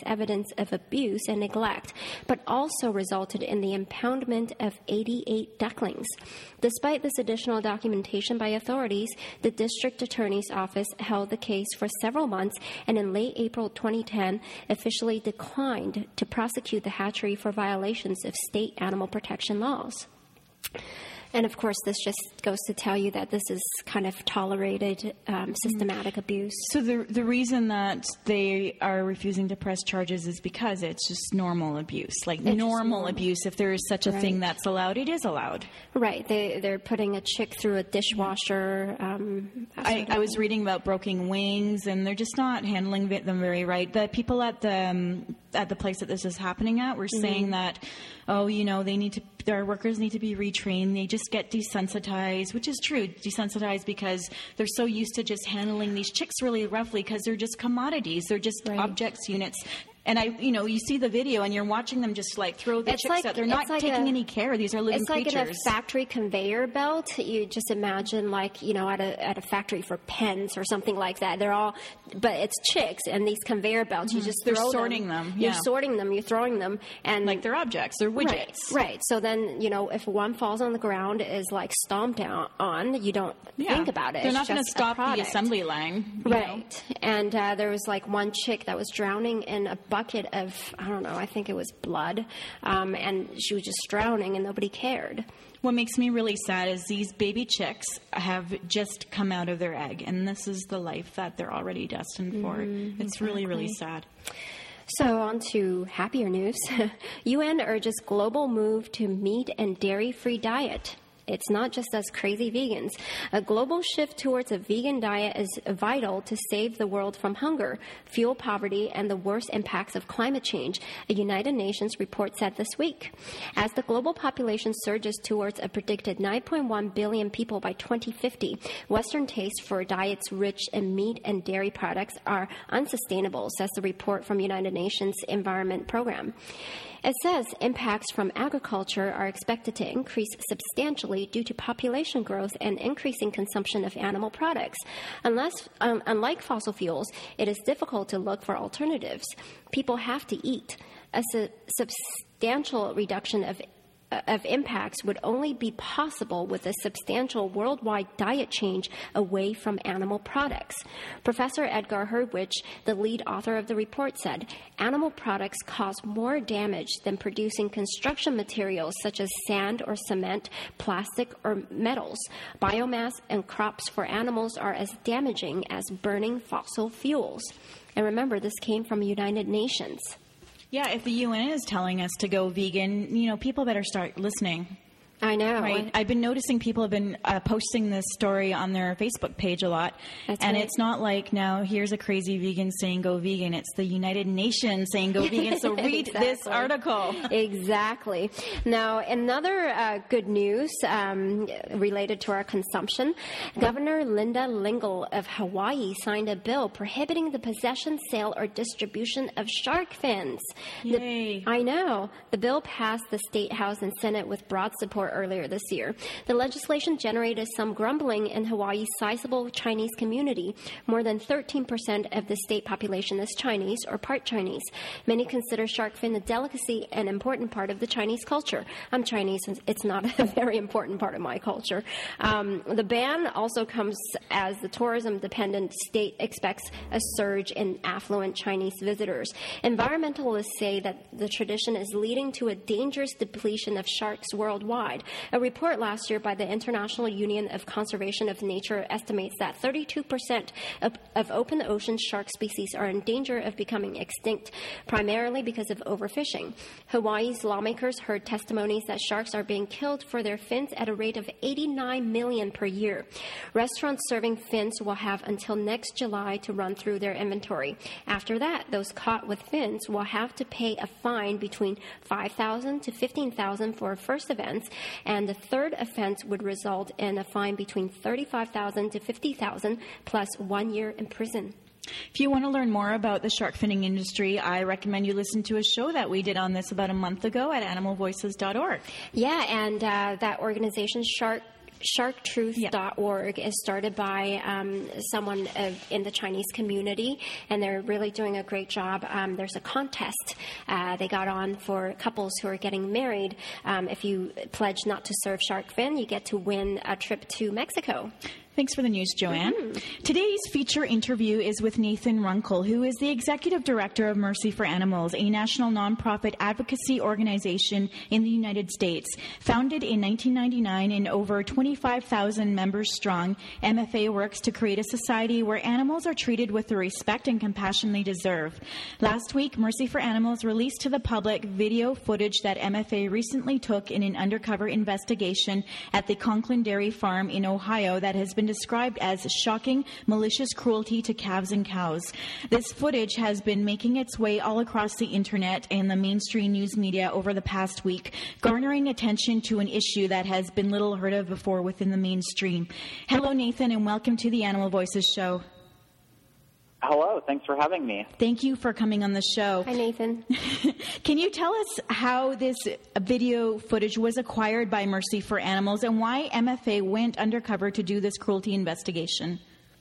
evidence of abuse and neglect, but also resulted in the impoundment of eighty-eight ducklings. Despite this additional documentation by authorities, the district attorney's office held the case for several months and in late April twenty ten officially declined to prosecute the hatchery for violations of state animal protection laws. And, of course, this just goes to tell you that this is kind of tolerated um, systematic abuse. So the the reason that they are refusing to press charges is because it's just normal abuse. Like It's just normal normal. abuse, if there is such a Right. thing that's allowed, it is allowed. Right. They, they're putting a chick through a dishwasher. Um, that I, sort of I was thing. reading about broken wings, and they're just not handling vi- them very right. The people at the um, at the place that this is happening at were Mm-hmm. saying that, oh, you know, they need to, their workers need to be retrained. They just get desensitized, which is true, desensitized because they're so used to just handling these chicks really roughly because they're just commodities. They're just Right. objects, units. And I, you know, you see the video and you're watching them just like throw the It's chicks like- out. They're not it's like taking a- any care. These are living It's like creatures. in a factory conveyor belt. You just imagine, like, you know, at a at a factory for pens or something like that. They're all, but it's chicks and these conveyor belts. You just They're throw sorting them, You're yeah. sorting them. You're throwing them, and like they're objects. They're widgets. Right, right. So then, you know, if one falls on the ground, is like stomped out on, you don't Yeah. think about it. They're It's not going to just a stop the product. assembly line. you know. Right. And uh, there was like one chick that was drowning in a bucket of, I don't know, I think it was blood. Um, and she was just drowning and nobody cared. What makes me really sad is these baby chicks have just come out of their egg, and this is the life that they're already destined for. Mm-hmm, It's really, really sad. So on to happier news. U N urges global move to meat and dairy-free diet. It's not just us crazy vegans. A global shift towards a vegan diet is vital to save the world from hunger, fuel poverty, and the worst impacts of climate change, a United Nations report said this week. As the global population surges towards a predicted nine point one billion people by twenty fifty, Western tastes for diets rich in meat and dairy products are unsustainable, says the report from United Nations Environment Program. It says impacts from agriculture are expected to increase substantially due to population growth and increasing consumption of animal products. Unless, um, unlike fossil fuels, it is difficult to look for alternatives. People have to eat. A su- substantial reduction of of impacts would only be possible with a substantial worldwide diet change away from animal products. Professor Edgar Hurwitz, the lead author of the report, said, animal products cause more damage than producing construction materials such as sand or cement, plastic or metals. Biomass and crops for animals are as damaging as burning fossil fuels. And remember, this came from United Nations. Yeah, if the U N is telling us to go vegan, you know, people better start listening. I know. Right. I've been noticing people have been uh, posting this story on their Facebook page a lot. That's and right. it's not like now here's a crazy vegan saying go vegan. It's the United Nations saying go vegan. So read this Exactly. article. Exactly. Now, another uh, good news um, related to our consumption. Governor Linda Lingle of Hawaii signed a bill prohibiting the possession, sale, or distribution of shark fins. The- Yay. I know. The bill passed the State House and Senate with broad support earlier this year. The legislation generated some grumbling in Hawaii's sizable Chinese community. More than thirteen percent of the state population is Chinese or part Chinese. Many consider shark fin a delicacy and important part of the Chinese culture. I'm Chinese, and it's not a very important part of my culture. Um, the ban also comes as the tourism-dependent state expects a surge in affluent Chinese visitors. Environmentalists say that the tradition is leading to a dangerous depletion of sharks worldwide. A report last year by the International Union of Conservation of Nature estimates that thirty-two percent of, of open ocean shark species are in danger of becoming extinct, primarily because of overfishing. Hawaii's lawmakers heard testimonies that sharks are being killed for their fins at a rate of eighty-nine million per year. Restaurants serving fins will have until next July to run through their inventory. After that, those caught with fins will have to pay a fine between five thousand dollars to fifteen thousand dollars for first offense, and the third offense would result in a fine between thirty-five thousand dollars to fifty thousand dollars plus one year in prison. If you want to learn more about the shark finning industry, I recommend you listen to a show that we did on this about a month ago at animal voices dot org. Yeah, and uh, that organization, Shark shark truth dot org is started by um, someone uh, in the Chinese community, and they're really doing a great job. Um, there's a contest uh, they got on for couples who are getting married. Um, if you pledge not to serve shark fin, you get to win a trip to Mexico. Thanks for the news, Joanne. Mm-hmm. Today's feature interview is with Nathan Runkle, who is the Executive Director of Mercy for Animals, a national nonprofit advocacy organization in the United States. Founded in nineteen ninety-nine and over twenty-five thousand members strong, M F A works to create a society where animals are treated with the respect and compassion they deserve. Last week, Mercy for Animals released to the public video footage that M F A recently took in an undercover investigation at the Conklin Dairy Farm in Ohio that has been described as shocking, malicious cruelty to calves and cows. This footage has been making its way all across the internet and the mainstream news media over the past week, garnering attention to an issue that has been little heard of before within the mainstream. Hello, Nathan, and welcome to the Animal Voices show. Hello, thanks for having me. Thank you for coming on the show. Hi, Nathan. Can you tell us how this video footage was acquired by Mercy for Animals and why M F A went undercover to do this cruelty investigation?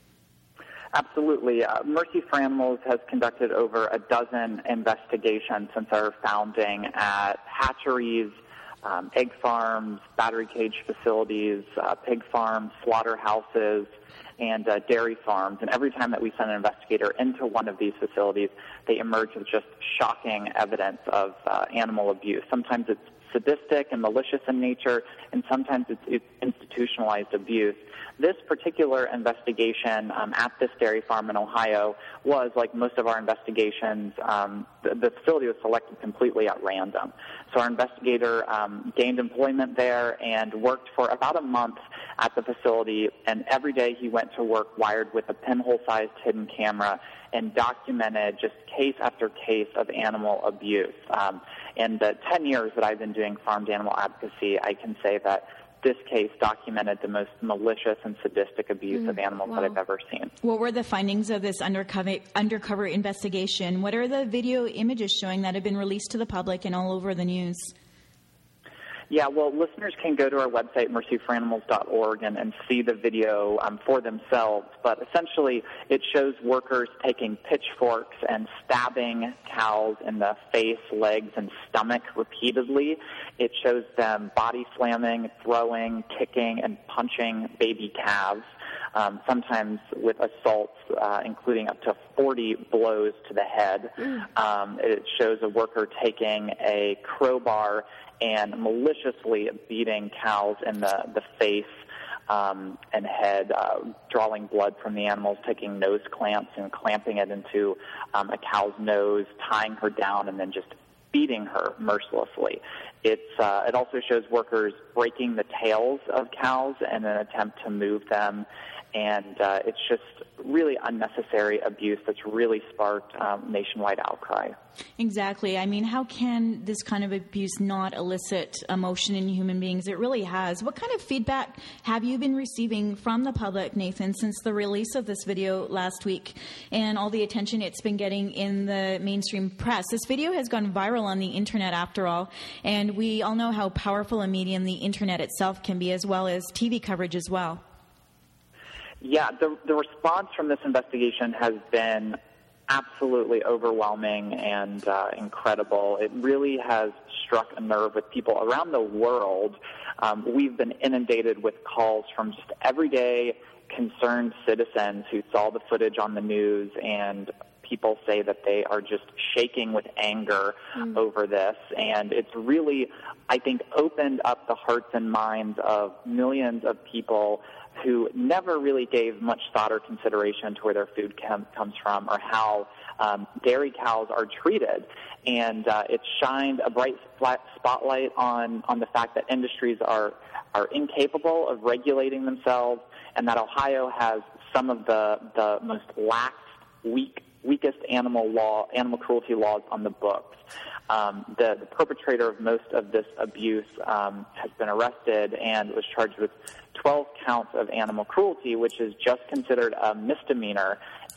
Absolutely. Uh, Mercy for Animals has conducted over a dozen investigations since our founding at hatcheries, um, egg farms, battery cage facilities, uh, pig farms, slaughterhouses, and uh, dairy farms. And every time that we send an investigator into one of these facilities, they emerge with just shocking evidence of uh, animal abuse. Sometimes it's sadistic and malicious in nature, and sometimes it's, it's institutionalized abuse. This particular investigation um, at this dairy farm in Ohio was, like most of our investigations, um, the, the facility was selected completely at random. So our investigator um, gained employment there and worked for about a month at the facility, and every day he went to work wired with a pinhole-sized hidden camera and documented just case after case of animal abuse. Um, in the ten years that I've been doing farmed animal advocacy, I can say that this case documented the most malicious and sadistic abuse mm, of animals wow. that I've ever seen. What were the findings of this undercover, undercover investigation? What are the video images showing that have been released to the public and all over the news? Yeah, well, listeners can go to our website, mercy for animals dot org, and, and see the video um, for themselves. But essentially, it shows workers taking pitchforks and stabbing cows in the face, legs, and stomach repeatedly. It shows them body slamming, throwing, kicking, and punching baby calves, um, sometimes with assaults, uh, including up to forty blows to the head. Mm. Um, it shows a worker taking a crowbar and maliciously beating cows in the, the face um, and head, uh, drawing blood from the animals, taking nose clamps and clamping it into um, a cow's nose, tying her down, and then just beating her mercilessly. It's, uh, it also shows workers breaking the tails of cows in an attempt to move them, and uh, it's just really unnecessary abuse that's really sparked um, nationwide outcry. Exactly. I mean, how can this kind of abuse not elicit emotion in human beings? It really has. What kind of feedback have you been receiving from the public, Nathan, since the release of this video last week and all the attention it's been getting in the mainstream press? This video has gone viral on the internet, after all, and we all know how powerful a medium the internet itself can be, as well as T V coverage as well. Yeah, the, the response from this investigation has been absolutely overwhelming and uh, incredible. It really has struck a nerve with people around the world. Um, we've been inundated with calls from just everyday concerned citizens who saw the footage on the news, and people say that they are just shaking with anger mm. over this. And it's really, I think, opened up the hearts and minds of millions of people who never really gave much thought or consideration to where their food com- comes from or how um, dairy cows are treated. And uh, it shined a bright flat spotlight on, on the fact that industries are, are incapable of regulating themselves, and that Ohio has some of the, the most lax, weak, weakest animal law, animal cruelty laws on the books. Um, the, the perpetrator of most of this abuse um, has been arrested and was charged with twelve counts of animal cruelty, which is just considered a misdemeanor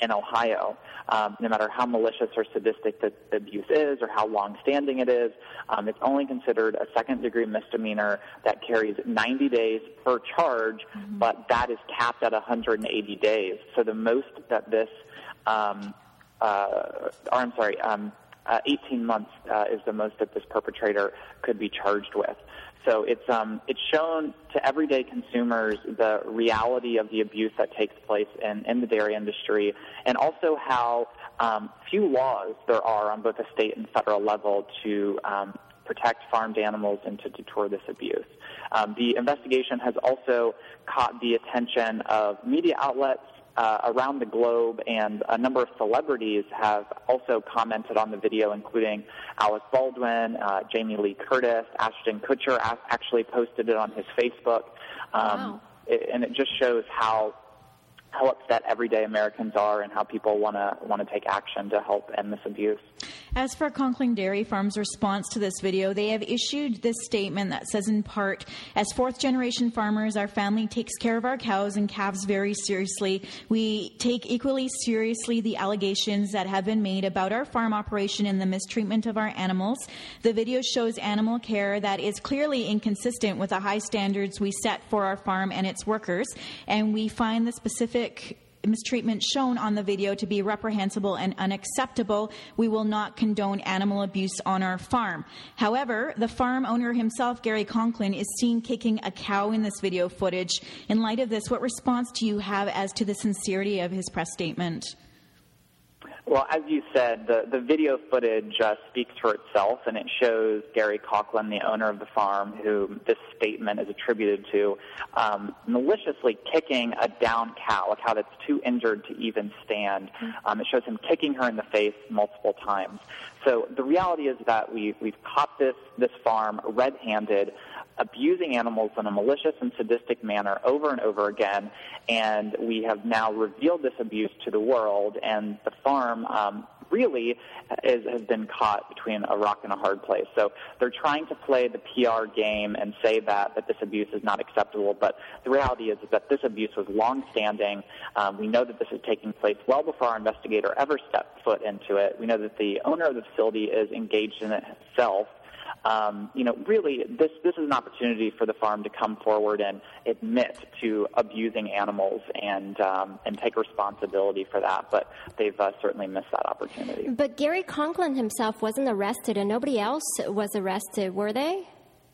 in Ohio. Um, no matter how malicious or sadistic the, the abuse is or how long-standing it is, um, it's only considered a second-degree misdemeanor that carries ninety days per charge, mm-hmm. but that is capped at one hundred eighty days. So the most that this, um, uh, or I'm sorry, um, uh, eighteen months uh, is the most that this perpetrator could be charged with. So it's um, it's shown to everyday consumers the reality of the abuse that takes place in, in the dairy industry, and also how um, few laws there are on both the state and federal level to um, protect farmed animals and to deter this abuse. Um, the investigation has also caught the attention of media outlets Uh, around the globe, and a number of celebrities have also commented on the video, including Alec Baldwin, uh, Jamie Lee Curtis, Ashton Kutcher actually posted it on his Facebook. Um, wow. it, and it just shows how how upset everyday Americans are and how people want to want to take action to help end this abuse. As for Conkling Dairy Farm's response to this video, they have issued this statement that says in part, as fourth-generation farmers, our family takes care of our cows and calves very seriously. We take equally seriously the allegations that have been made about our farm operation and the mistreatment of our animals. The video shows animal care that is clearly inconsistent with the high standards we set for our farm and its workers, and we find the specific mistreatment shown on the video to be reprehensible and unacceptable. We will not condone animal abuse on our farm. However, the farm owner himself, Gary Conklin, is seen kicking a cow in this video footage. In light of this, what response do you have as to the sincerity of his press statement? Well, as you said, the, the video footage uh, speaks for itself, and it shows Gary Conklin, the owner of the farm, who this statement is attributed to, um, maliciously kicking a down cow, a cow that's too injured to even stand. Um, it shows him kicking her in the face multiple times. So the reality is that we, we've caught this, this farm red-handed, abusing animals in a malicious and sadistic manner over and over again, and we have now revealed this abuse to the world, and the farm um, really is, has been caught between a rock and a hard place. So they're trying to play the P R game and say that, that this abuse is not acceptable, but the reality is, is that this abuse was long-standing. Um, we know that this is taking place well before our investigator ever stepped foot into it. We know that the owner of the facility is engaged in it himself. Um, you know, really, this this is an opportunity for the farm to come forward and admit to abusing animals and um, and take responsibility for that. But they've uh, certainly missed that opportunity. But Gary Conklin himself wasn't arrested, and nobody else was arrested, were they?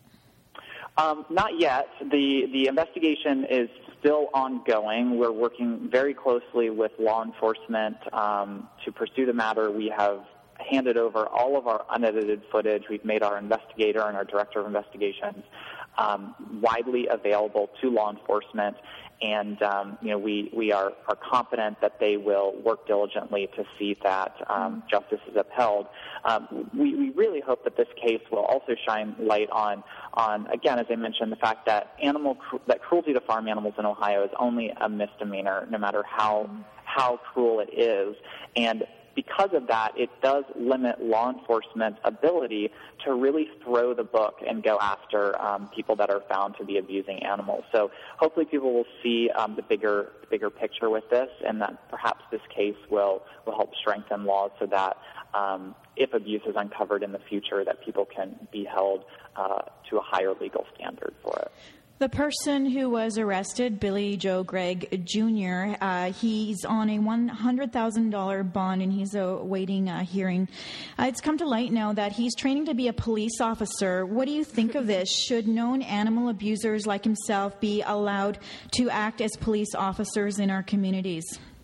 Um, not yet. The the investigation is still ongoing. We're working very closely with law enforcement um, to pursue the matter. We have handed over all of our unedited footage. We've made our investigator and our director of investigations um, widely available to law enforcement, and um, you know we we are, are confident that they will work diligently to see that um, justice is upheld. Um, we, we really hope that this case will also shine light on on again, as I mentioned, the fact that animal cru- that cruelty to farm animals in Ohio is only a misdemeanor, no matter how how cruel it is, and because of that, it does limit law enforcement's ability to really throw the book and go after um, people that are found to be abusing animals. So hopefully people will see um, the bigger bigger picture with this, and that perhaps this case will, will help strengthen laws so that um, if abuse is uncovered in the future, that people can be held uh, to a higher legal standard for it. The person who was arrested, Billy Joe Gregg Junior, uh, he's on a one hundred thousand dollars bond, and he's awaiting a hearing. Uh, it's come to light now that he's training to be a police officer. What do you think of this? Should known animal abusers like himself be allowed to act as police officers in our communities?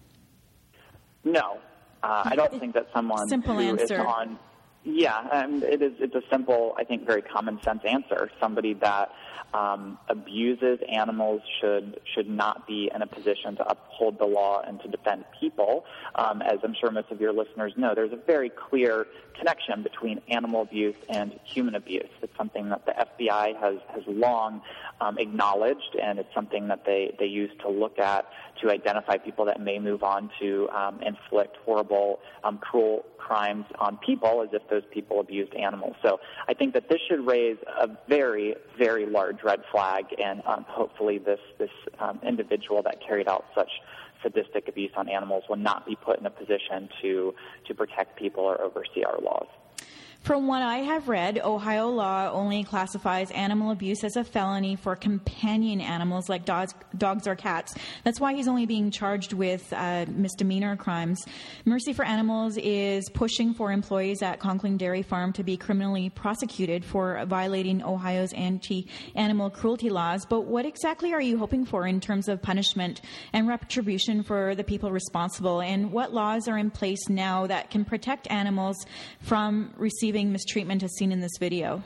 No. Uh, I don't think that someone Simple who answer. is on... Yeah, um, it is. It's a simple, I think, very common sense answer. Somebody that um, abuses animals should should not be in a position to uphold the law and to defend people. Um, as I'm sure most of your listeners know, there's a very clear connection between animal abuse and human abuse. It's something that the F B I has has long um, acknowledged, and it's something that they they use to look at to identify people that may move on to um, inflict horrible, um, cruel crimes on people, as if those people abused animals. So I think that this should raise a very, very large red flag, and um, hopefully this, this um, individual that carried out such sadistic abuse on animals will not be put in a position to, to protect people or oversee our laws. From what I have read, Ohio law only classifies animal abuse as a felony for companion animals like dogs, dogs or cats. That's why he's only being charged with uh, misdemeanor crimes. Mercy for Animals is pushing for employees at Conkling Dairy Farm to be criminally prosecuted for violating Ohio's anti-animal cruelty laws. But what exactly are you hoping for in terms of punishment and retribution for the people responsible? And what laws are in place now that can protect animals from receiving mistreatment as seen in this video?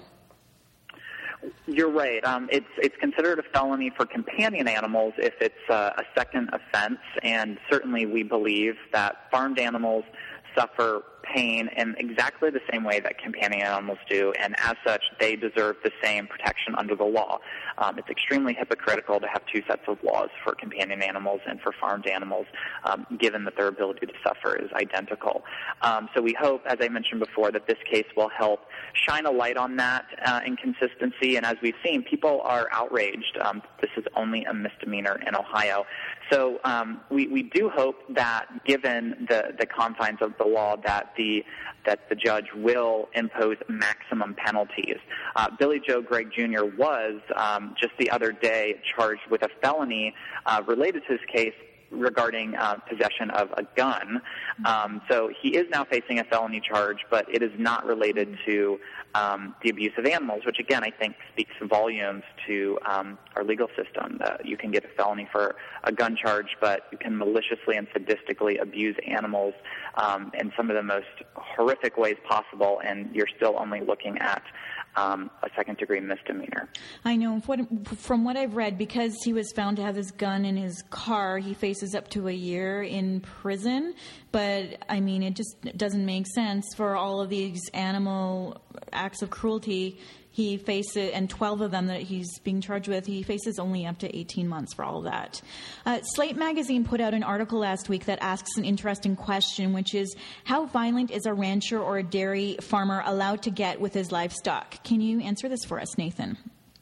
You're right. Um, it's it's considered a felony for companion animals if it's uh, a second offense, and certainly we believe that farmed animals suffer pain in exactly the same way that companion animals do, and as such, they deserve the same protection under the law. Um, it's extremely hypocritical to have two sets of laws for companion animals and for farmed animals, um, given that their ability to suffer is identical. Um, so we hope, as I mentioned before, that this case will help shine a light on that uh, inconsistency, and as we've seen, people are outraged. Um, this is only a misdemeanor in Ohio. So um, we, we do hope that, given the, the confines of the law, that the that the judge will impose maximum penalties. Uh, Billy Joe Gregg Junior was um, just the other day charged with a felony uh, related to this case regarding uh, possession of a gun. Um, so he is now facing a felony charge, but it is not related to um, the abuse of animals, which again I think speaks volumes to um, our legal system. Uh, you can get a felony for a gun charge, but you can maliciously and sadistically abuse animals um, in some of the most horrific ways possible, and you're still only looking at Um, a second-degree misdemeanor. I know. From what I've read, because he was found to have this gun in his car, he faces up to a year in prison. But, I mean, it just doesn't make sense for all of these animal acts of cruelty. He faces, and twelve of them that he's being charged with, he faces only up to eighteen months for all of that. Uh, Slate Magazine put out an article last week that asks an interesting question, which is, how violent is a rancher or a dairy farmer allowed to get with his livestock? Can you answer this for us, Nathan?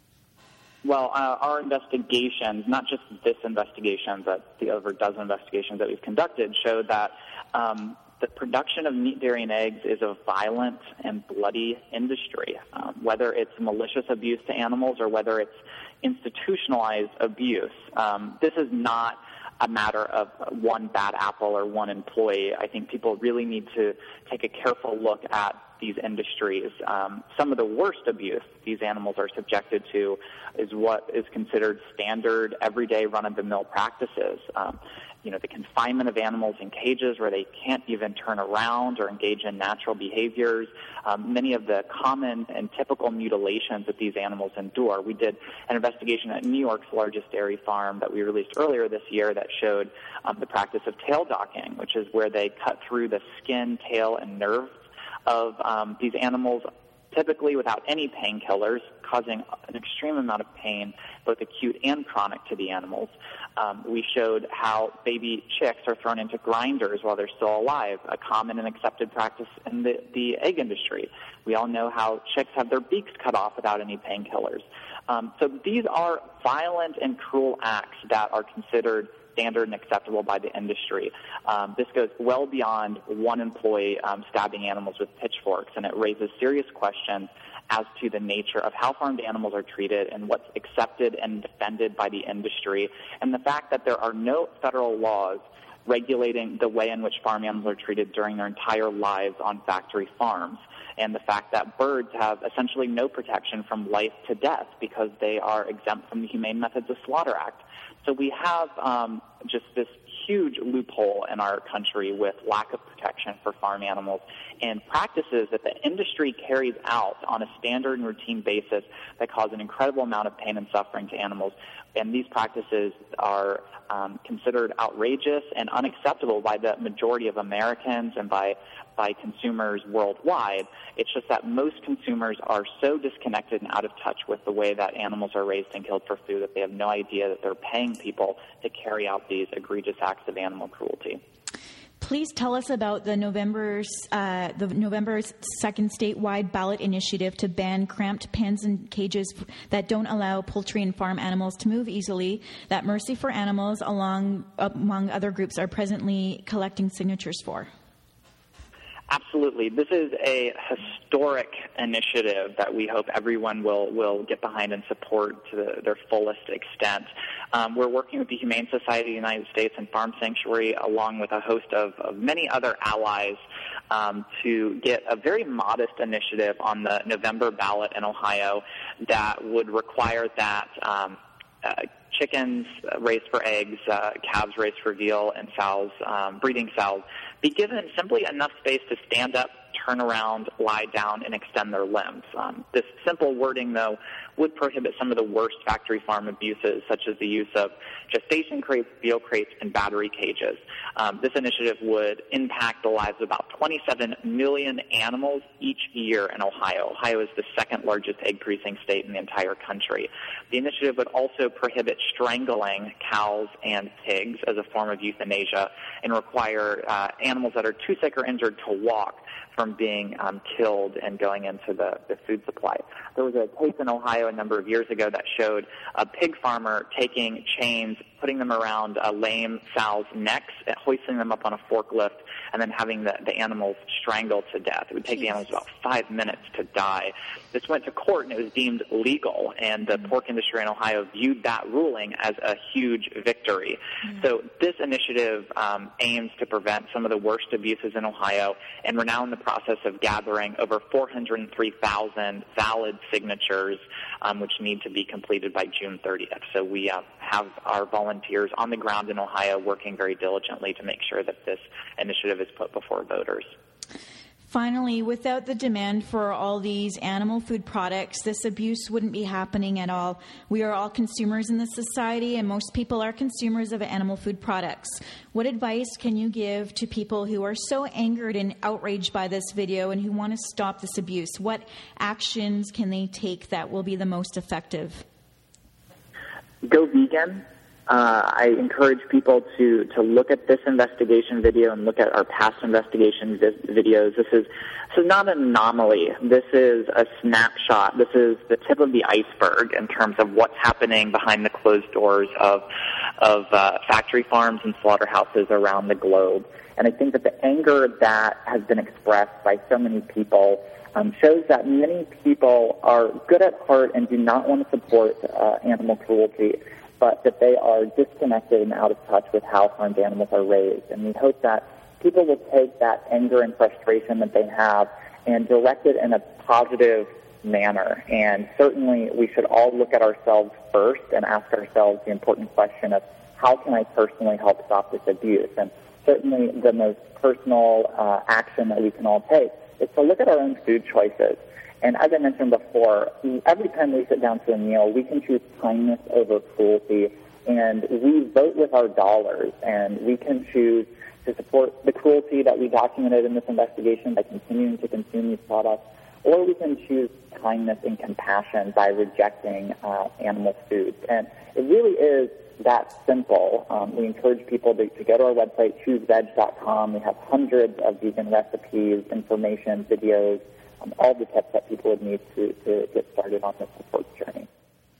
Well, uh, our investigations, not just this investigation, but the over a dozen investigations that we've conducted, show that um, the production of meat, dairy, and eggs is a violent and bloody industry, um, whether it's malicious abuse to animals or whether it's institutionalized abuse. Um, this is not a matter of one bad apple or one employee. I think people really need to take a careful look at these industries. Um, some of the worst abuse these animals are subjected to is what is considered standard, everyday, run-of-the-mill practices. Um, you know, the confinement of animals in cages where they can't even turn around or engage in natural behaviors, um, many of the common and typical mutilations that these animals endure. We did an investigation at New York's largest dairy farm that we released earlier this year that showed um, the practice of tail docking, which is where they cut through the skin, tail, and nerves of um, these animals, typically without any painkillers, causing an extreme amount of pain, both acute and chronic, to the animals. Um, we showed how baby chicks are thrown into grinders while they're still alive, a common and accepted practice in the, the egg industry. We all know how chicks have their beaks cut off without any painkillers. Um, so these are violent and cruel acts that are considered standard and acceptable by the industry. Um, this goes well beyond one employee um, stabbing animals with pitchforks, and it raises serious questions as to the nature of how farmed animals are treated and what's accepted and defended by the industry, and the fact that there are no federal laws regulating the way in which farm animals are treated during their entire lives on factory farms, and the fact that birds have essentially no protection from life to death because they are exempt from the Humane Methods of Slaughter Act. So we have um, just this huge loophole in our country with lack of protection for farm animals and practices that the industry carries out on a standard and routine basis that cause an incredible amount of pain and suffering to animals. And these practices are um, considered outrageous and unacceptable by the majority of Americans and by by consumers worldwide. It's just that most consumers are so disconnected and out of touch with the way that animals are raised and killed for food that they have no idea that they're paying people to carry out these egregious acts of animal cruelty. please tell us about the November's uh, the November second statewide ballot initiative to ban cramped pens and cages that don't allow poultry and farm animals to move easily, that Mercy for Animals, along among other groups, are presently collecting signatures for. Absolutely. This is a historic initiative that we hope everyone will, will get behind and support to the, their fullest extent. Um, we're working with the Humane Society of the United States and Farm Sanctuary, along with a host of, of many other allies, um, to get a very modest initiative on the November ballot in Ohio that would require that um, uh, chickens raised for eggs, uh, calves raised for veal, and sows, um, breeding sows, be given simply enough space to stand up, turn around, lie down, and extend their limbs. Um, this simple wording, though, would prohibit some of the worst factory farm abuses, such as the use of gestation crates, veal crates, and battery cages. Um, this initiative would impact the lives of about twenty-seven million animals each year in Ohio. Ohio is the second largest egg-producing state in the entire country. The initiative would also prohibit strangling cows and pigs as a form of euthanasia and require uh, animals that are too sick or injured to walk from being um, killed and going into the, the food supply. There was a case in Ohio a number of years ago that showed a pig farmer taking chains, putting them around uh, lame sows' necks, hoisting them up on a forklift, and then having the, the animals strangled to death. It would take Jeez. the animals about five minutes to die. This went to court, and it was deemed legal, and the mm. pork industry in Ohio viewed that ruling as a huge victory. Mm. So this initiative um, aims to prevent some of the worst abuses in Ohio, and we're now in the process of gathering over four hundred three thousand valid signatures, um, which need to be completed by June thirtieth. So we uh, have our volunteers on the ground in Ohio working very diligently to make sure that this initiative is put before voters. Finally, without the demand for all these animal food products, this abuse wouldn't be happening at all. We are all consumers in this society, and most people are consumers of animal food products. What advice can you give to people who are so angered and outraged by this video and who want to stop this abuse? What actions can they take that will be the most effective? Go vegan. Uh, I encourage people to, to look at this investigation video and look at our past investigation vi- videos. This is this is not an anomaly. This is a snapshot. This is the tip of the iceberg in terms of what's happening behind the closed doors of of uh, factory farms and slaughterhouses around the globe. And I think that the anger that has been expressed by so many people um, shows that many people are good at heart and do not want to support uh, animal cruelty, but that they are disconnected and out of touch with how farmed animals are raised. And we hope that people will take that anger and frustration that they have and direct it in a positive manner. And certainly we should all look at ourselves first and ask ourselves the important question of how can I personally help stop this abuse? And certainly the most personal uh, action that we can all take is to look at our own food choices. And as I mentioned before, every time we sit down to a meal, we can choose kindness over cruelty, and we vote with our dollars, and we can choose to support the cruelty that we documented in this investigation by continuing to consume these products, or we can choose kindness and compassion by rejecting uh, animal foods. And it really is that simple. Um, we encourage people to, to go to our website, choose veg dot com. We have hundreds of vegan recipes, information, videos, Um, all the tips that people would need to, to get started on this support journey.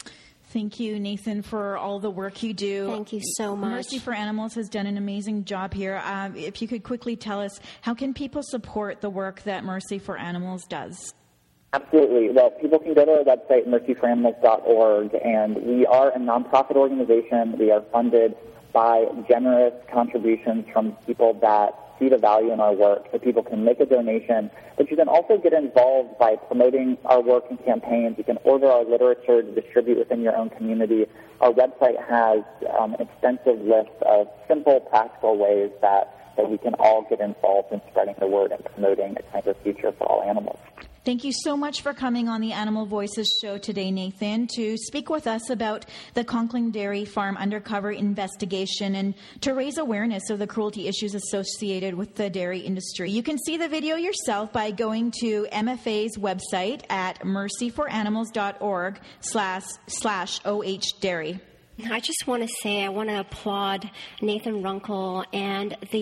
Thank you, Nathan, for all the work you do. Thank you so much. Mercy for Animals has done an amazing job here. Um, if you could quickly tell us, how can people support the work that Mercy for Animals does? Absolutely. Well, people can go to our website, mercy for animals dot org, and we are a nonprofit organization. We are funded by generous contributions from people that see the value in our work, so people can make a donation. But you can also get involved by promoting our work and campaigns. You can order our literature to distribute within your own community. Our website has um, an extensive list of simple, practical ways that, that we can all get involved in spreading the word and promoting a kinder future for all animals. Thank you so much for coming on the Animal Voices show today, Nathan, to speak with us about the Conklin Dairy Farm undercover investigation and to raise awareness of the cruelty issues associated with the dairy industry. You can see the video yourself by going to M F A's website at mercy for animals dot org slash slash O H dairy. I just want to say I want to applaud Nathan Runkle and the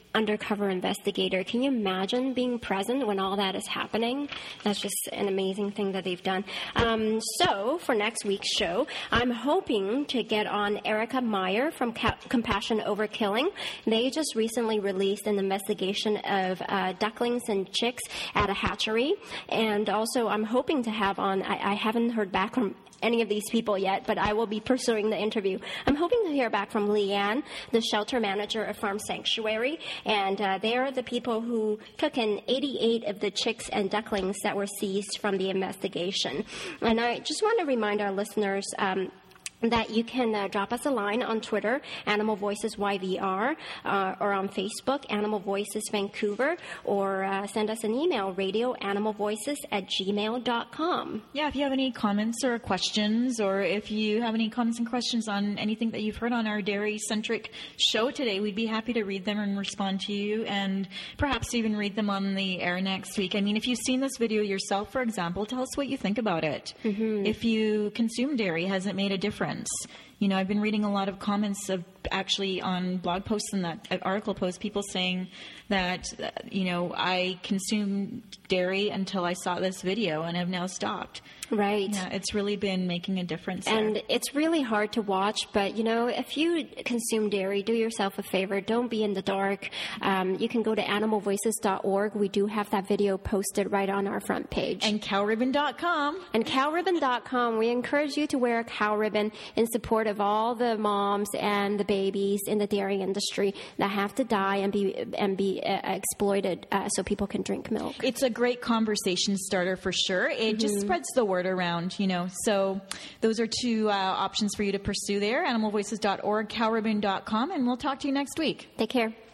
undercover investigator. Can you imagine being present when all that is happening? That's just an amazing thing that they've done. Um, so for next week's show, I'm hoping to get on Erica Meyer from Ca- Compassion Over Killing. They just recently released an investigation of uh, ducklings and chicks at a hatchery. And also I'm hoping to have on, I, I haven't heard back from any of these people yet, but I will be pursuing the interview. I'm hoping to hear back from Leanne, the shelter manager of Farm Sanctuary, and uh, they are the people who took in eighty-eight of the chicks and ducklings that were seized from the investigation. And I just want to remind our listeners um, that you can uh, drop us a line on Twitter, Animal Voices Y V R, uh, or on Facebook, Animal Voices Vancouver, or uh, send us an email, radioanimalvoices at gmail dot com. Yeah, if you have any comments or questions, or if you have any comments and questions on anything that you've heard on our dairy-centric show today, we'd be happy to read them and respond to you, and perhaps even read them on the air next week. I mean, if you've seen this video yourself, for example, tell us what you think about it. Mm-hmm. If you consume dairy, has it made a difference? You know, I've been reading a lot of comments of actually on blog posts and that article posts, people saying that, uh, you know, I consumed dairy until I saw this video and have now stopped. Right. Yeah, it's really been making a difference there. And it's really hard to watch, but, you know, if you consume dairy, do yourself a favor. Don't be in the dark. Um, you can go to animal voices dot org. We do have that video posted right on our front page. And cow ribbon dot com. And cow ribbon dot com. We encourage you to wear a cow ribbon in support of all the moms and the babies in the dairy industry that have to die and be and be uh, exploited uh, so people can drink milk. It's a great conversation starter for sure. It mm-hmm. just spreads the word around, you know. So those are two uh, options for you to pursue there, animal voices dot org, cow ribbon dot com, and we'll talk to you next week. Take care.